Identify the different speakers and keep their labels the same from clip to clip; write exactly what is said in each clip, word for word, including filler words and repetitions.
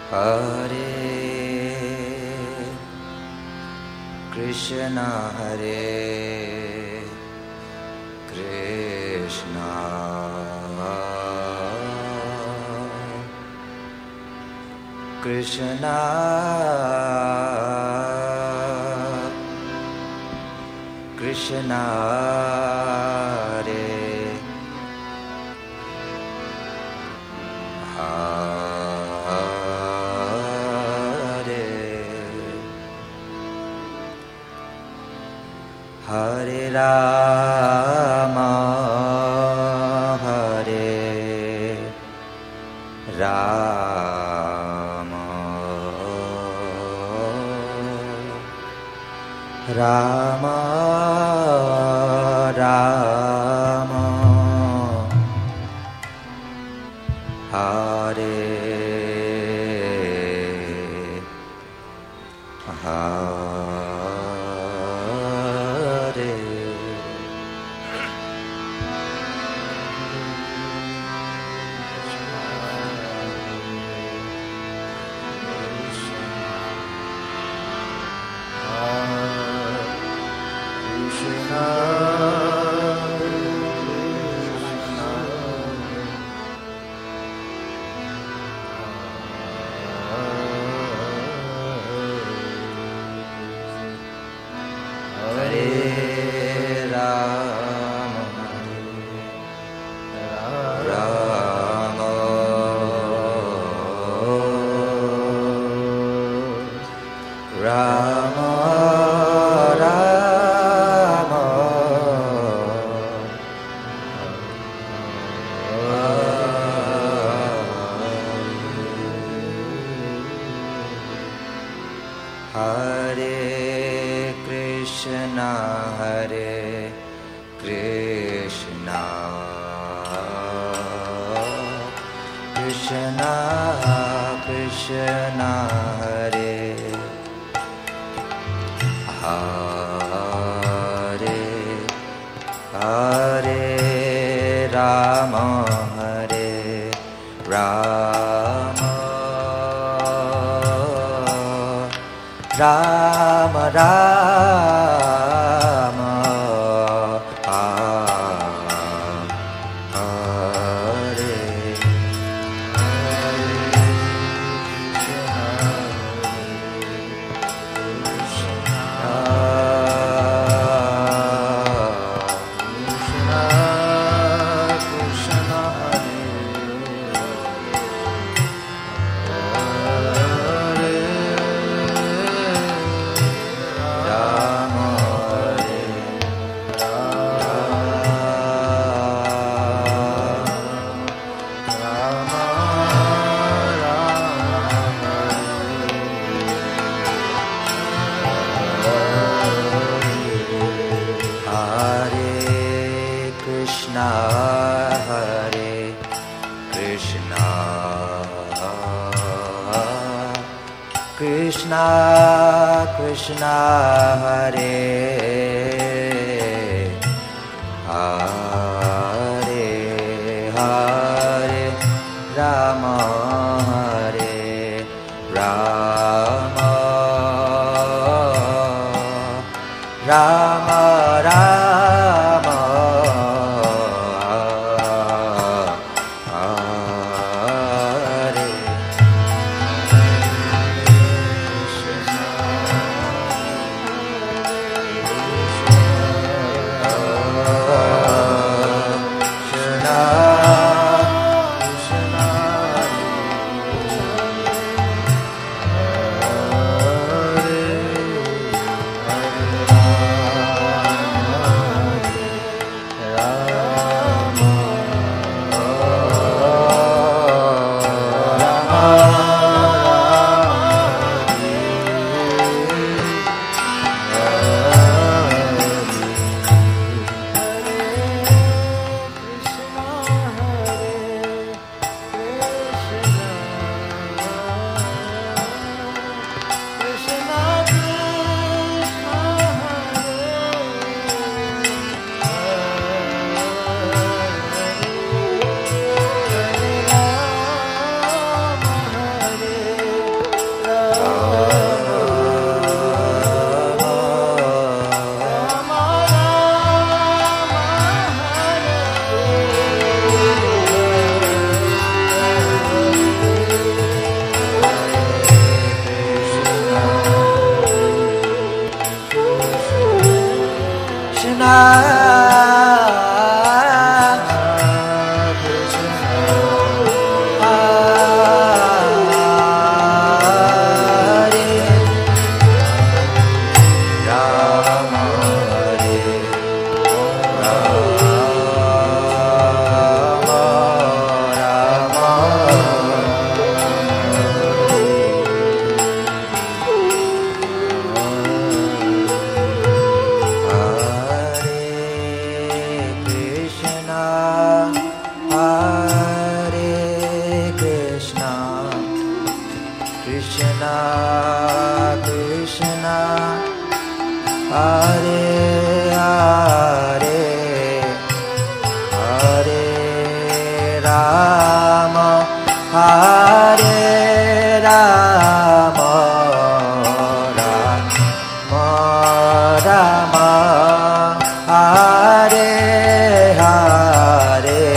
Speaker 1: Hare Krishna Hare Krishna Krishna Krishna Hare Hare Rama Hare Rama Rama Rama Hare Hare Rama Rama Hare Krishna Krishna Hare Hare Hare Rama Hare Rama Rama Rama Hare Krishna Krishna Hare Hare Hare Rama Hare Rama Rama Rama Hare Hare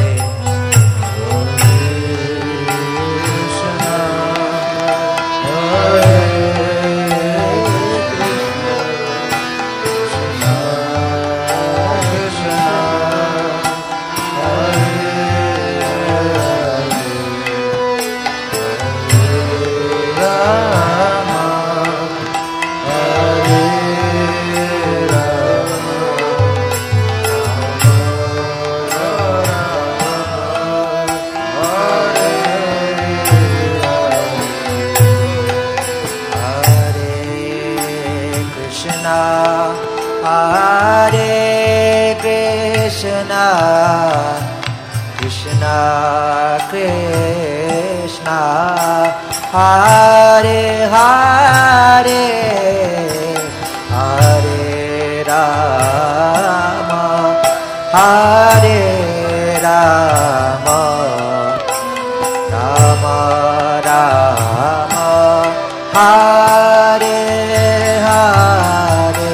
Speaker 1: Krishna Krishna Hare Hare Hare Rama Hare Rama Rama Rama Hare Hare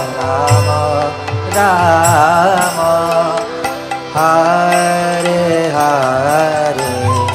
Speaker 1: Rama Hare Hare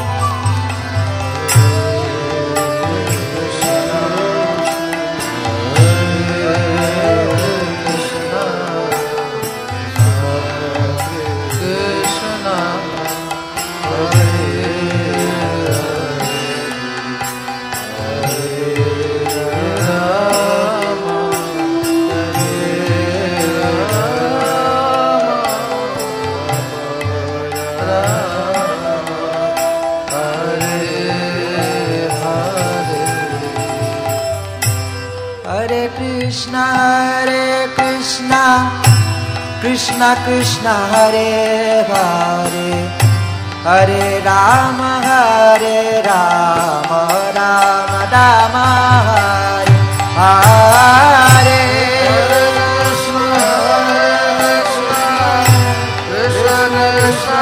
Speaker 1: Krishna Hare Krishna Krishna Krishna Hare Hare Hare Rama Hare Rama Rama Rama Hare Hare Krishna Krishna Krishna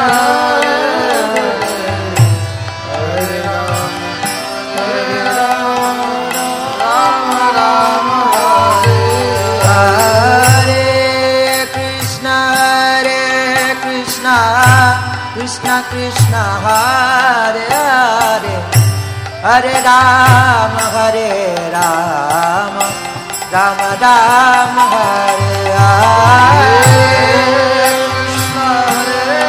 Speaker 1: Krishna Krishna Hare Hare Hare Rama Hare Rama Rama Rama Hare Hare Krishna Hare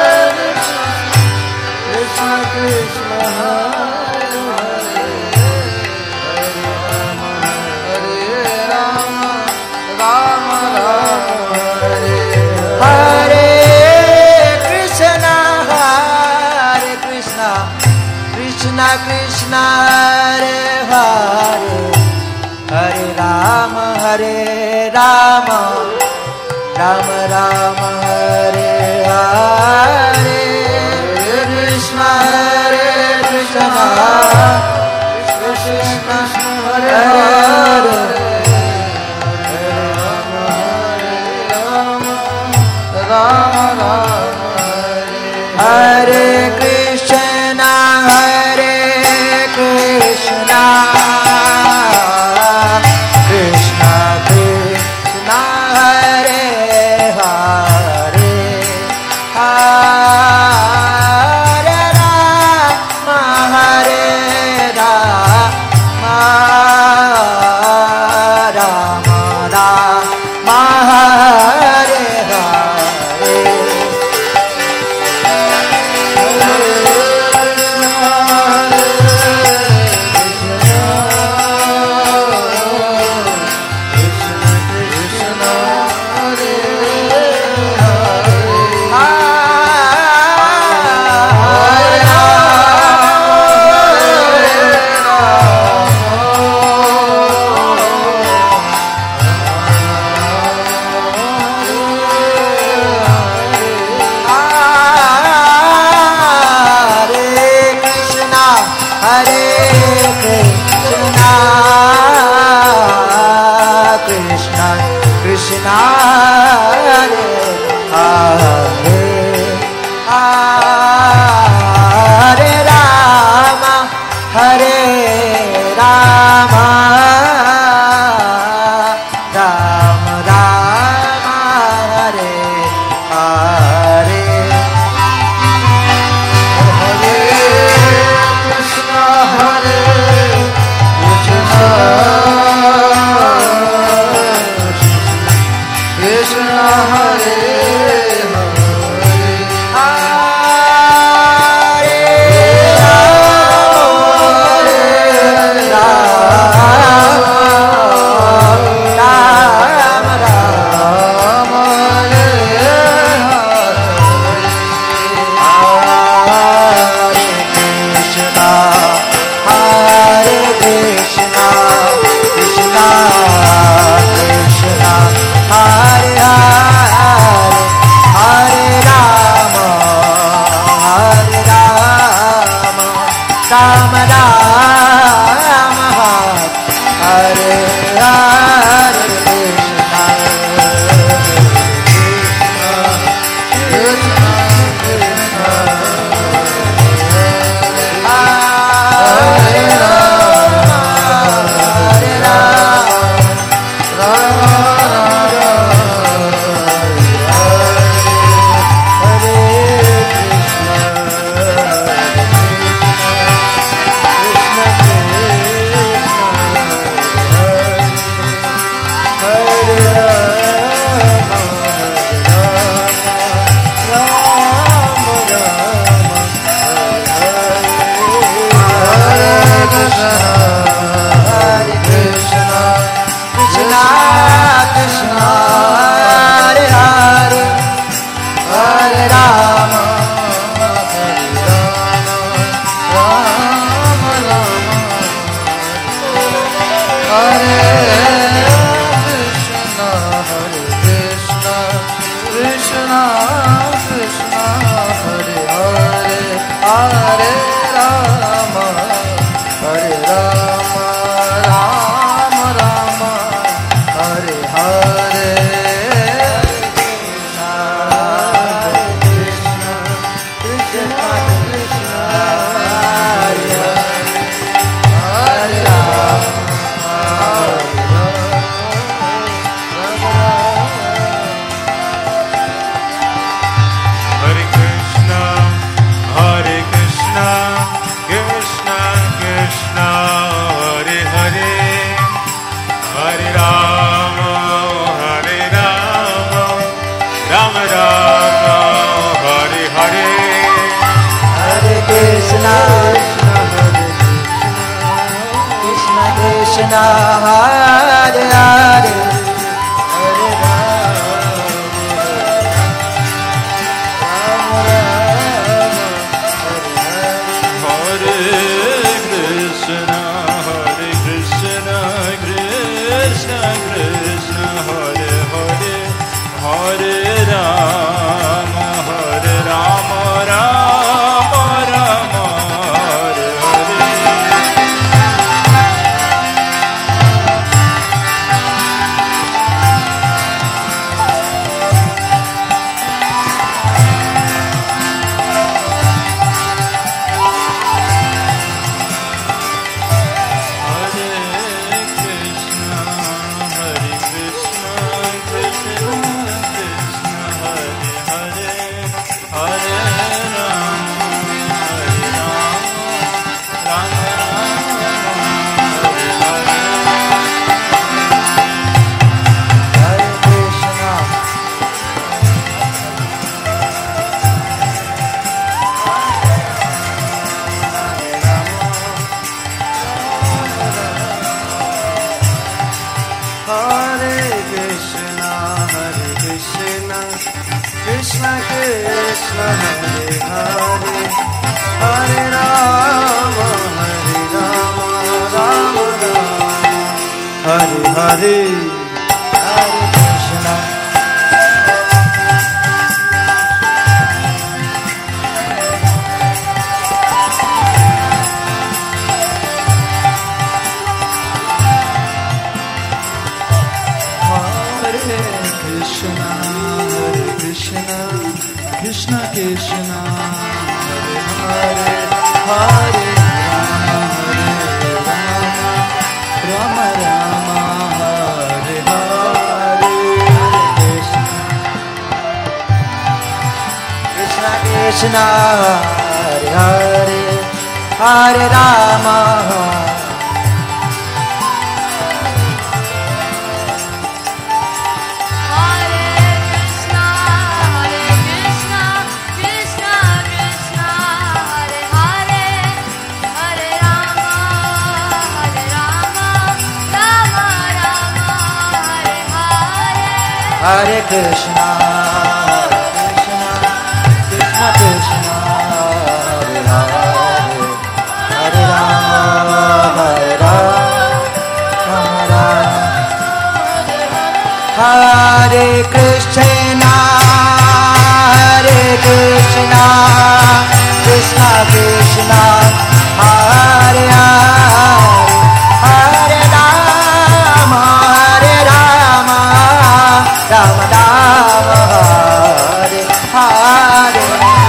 Speaker 1: Krishna Krishna Hare Hare Hare Rama Rama Rama Hare Hare Krishna Krishna Hare Hare Hare Rama Hare Rama Rama Rama Hare Hare Krishna Hare Krishna Krishna Hare Hare Rama Rama Hare Krishna Hare Krishna Krishna Krishna Hare Hare Hare Rama Hare Rama Rama Rama Hare Hare Krishna Hare Hare Hare Rama Hare Rama Rama Rama Hare Hare Hare Krishna Hare Krishna Krishna Hare Hare Hare Rama, Hare Rama, Rama Rama, Hare Hare. Krishna Hare Hare, Hare Rama, Hare Krishna, Hare Krishna, Krishna Krishna, Hare Hare, Hare Rama, Hare Rama, Rama Rama, Hare Hare. Krishna Krishna, Hare Hare, Hare Rama, Hare Rama, Rama Rama, Hare Hare, Hare Krishna. Krishna Krishna, Hare Hare, Hare Rama, Rama Rama, Hare Hare, Krishna Krishna, Hare Hare, Hare Rama. Hare Krishna, Krishna, Krishna Krishna, Hare Hare, Hare Rama, Hare Rama, Hare Krishna, Hare Krishna, Krishna Krishna, Hare Hare, Hare Rama, Hare Rama, Rama Rama, Hare Hare.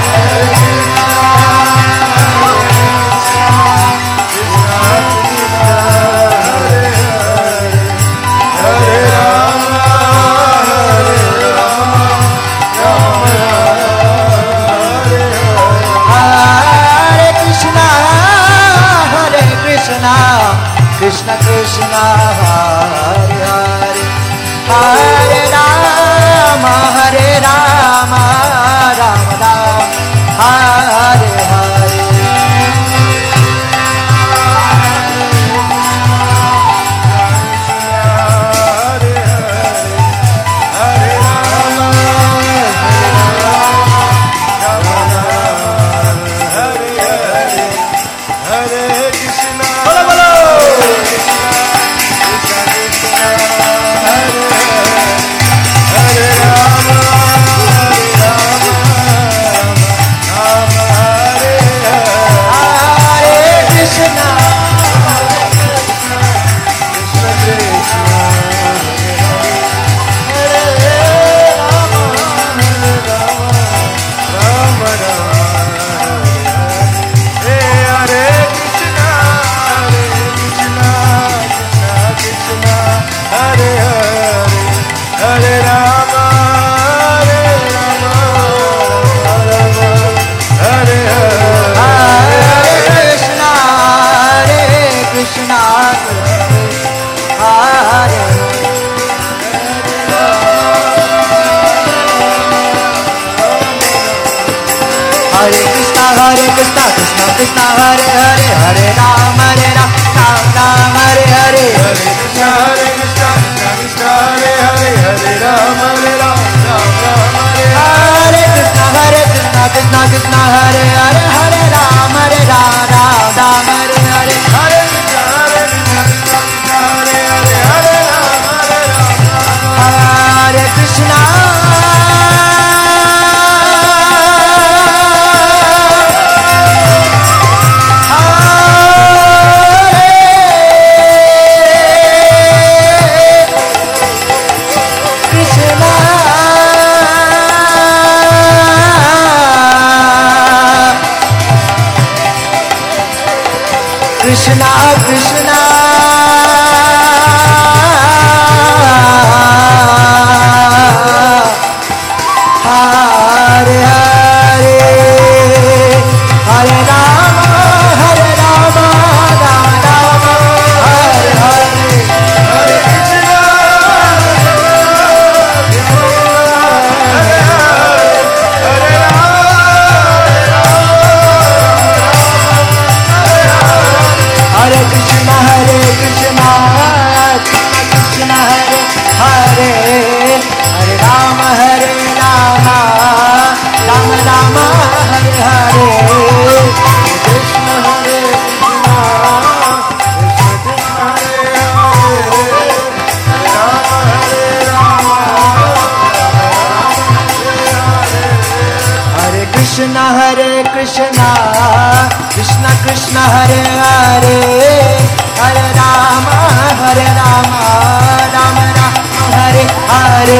Speaker 1: Krishna Krishna, Hare Hare, Hare Rama, Hare Rama, Rama Rama, Hare Hare. Hare Krishna, Hare Hare Krishna, Hare Krishna, Krishna Krishna, Hare Hare, Hare Ram, Hare Ram, Ram Ram, Hare Hare.
Speaker 2: Hare Krishna, Hare Krishna, Krishna Krishna, Hare Hare, Hare Ram, Hare Ram, Ram Ram, Hare Hare.
Speaker 1: Hare Krishna, Hare Krishna, Krishna Krishna, Hare Hare, Hare Ram, Hare Ram, Ram Ram, Hare Hare.
Speaker 2: Hare Krishna, Hare Krishna, Krishna Krishna, Hare Hare, Hare Ram, Hare Ram, Ram Ram.
Speaker 1: Hare Krishna. Krishna Krishna Hare Hare Hare Rama Hare Rama Rama Rama Hare Hare.
Speaker 2: Hare Krishna, Hare Hare, Hare
Speaker 1: Hare Krishna, Hare Krishna, Krishna Krishna, Hare Hare, Hare Rama, Hare Rama, Rama Rama, Hare Hare.
Speaker 2: Krishna, Hare Krishna, Krishna Krishna, Hare Krishna, Rama Krishna, Hare Hare, Hare Rama, Hare Rama, Rama Rama, Hare Hare.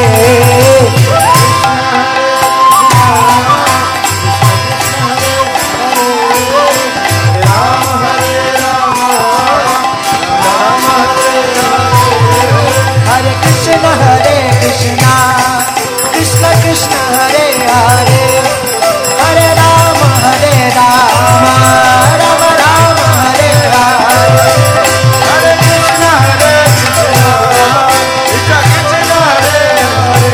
Speaker 2: Hare Krishna, Hare Krishna, Krishna Krishna, Hare Hare, Hare Rama, Hare Rama, Rama Rama, Hare Hare. Hare Krishna, Hare Krishna, Krishna Krishna, Hare Hare,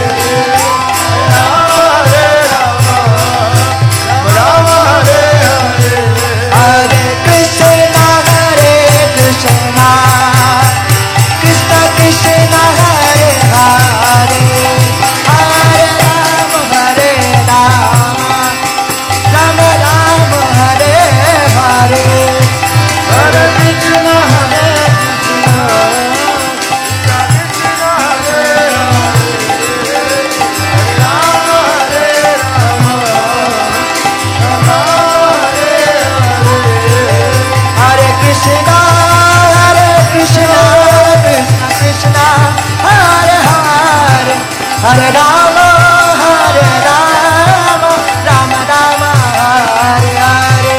Speaker 2: Hare Rama, Rama Hare Hare. Hare Krishna, Hare Krishna, Krishna Krishna, Hare Hare, Hare Rama, Hare Rama, Rama Rama, Hare Hare. Hare Krishna, Hare Krishna, Krishna Krishna, Hare Hare, Rama Hare Rama, Rama Hare Hare. Hare Krishna, Hare Krishna, Krishna Krishna, Hare Hare, Hare Rama, Hare Rama, Rama Rama, Hare Hare.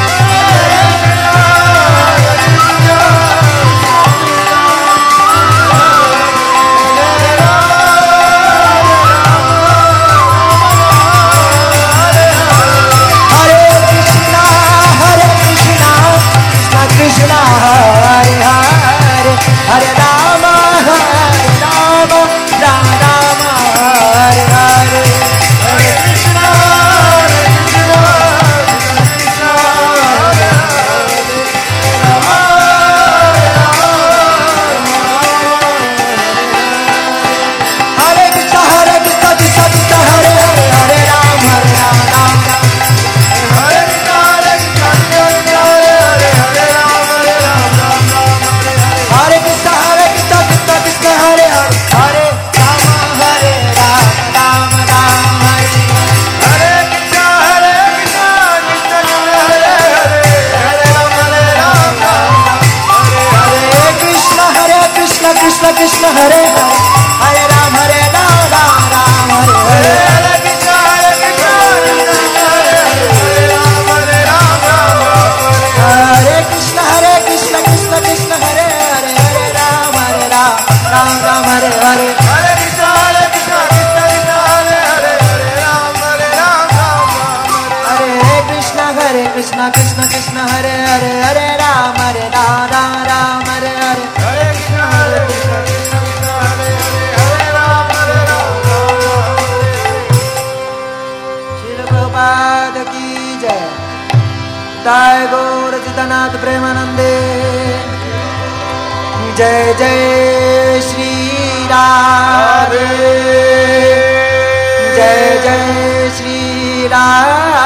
Speaker 2: Hare Krishna, Hare Krishna, Krishna Krishna, Hare Hare, Hare Rama, Hare Rama, Rama Rama, Hare Hare. Hare Krishna, Hare Krishna, Krishna Krishna, Hare Hare, Rama, Hare Rama, Hare Krishna, Hare Krishna, Krishna Krishna, Hare Hare, Hare Rama, Hare Rama, Rama Rama. Hare Krishna, Hare Krishna, Krishna Krishna, Hare Hare, Hare Rama, Hare Rama, Rama Rama, Hare Hare. Hare Krishna, Hare Krishna, Krishna Krishna, Hare Hare, Hare Rama, Hare Rama, Rama Rama, Hare Hare. Hare Krishna, Hare Krishna, Krishna Krishna, Hare Hare, Hare Rama, Hare Rama, Hare Hare. Krishna, Hare Krishna, Krishna Krishna, Hare Hare, Hare Rama, Hare Rama, Rama Rama, Hare Hare. Hare Krishna, Hare Krishna, Krishna Krishna, Hare Hare, Hare Rama, Hare Rama, Rama Rama, Hare Krishna, Hare Krishna, Krishna Krishna, Hare Hare, Hare Rama, Hare Rama, Rama Rama, Hare Hare. Hare Krishna, Hare Krishna, Krishna Krishna, Hare Hare, Hare Rama, Hare Rama, Rama Rama, Hare Krishna, Hare Krishna, Krishna Krishna, Hare Hare, Hare Rama, Hare Rama, Rama Rama, Hare Hare. Hare Krishna, Hare Krishna, Krishna Krishna, Hare Hare, Hare Rama, Hare Rama, Rama Rama, Hare Hare. Shri Prabhupada ki
Speaker 1: जय दाय गौर सिद्धनाथ प्रेमानंदे जय जय श्री राधे जय जय श्री राधे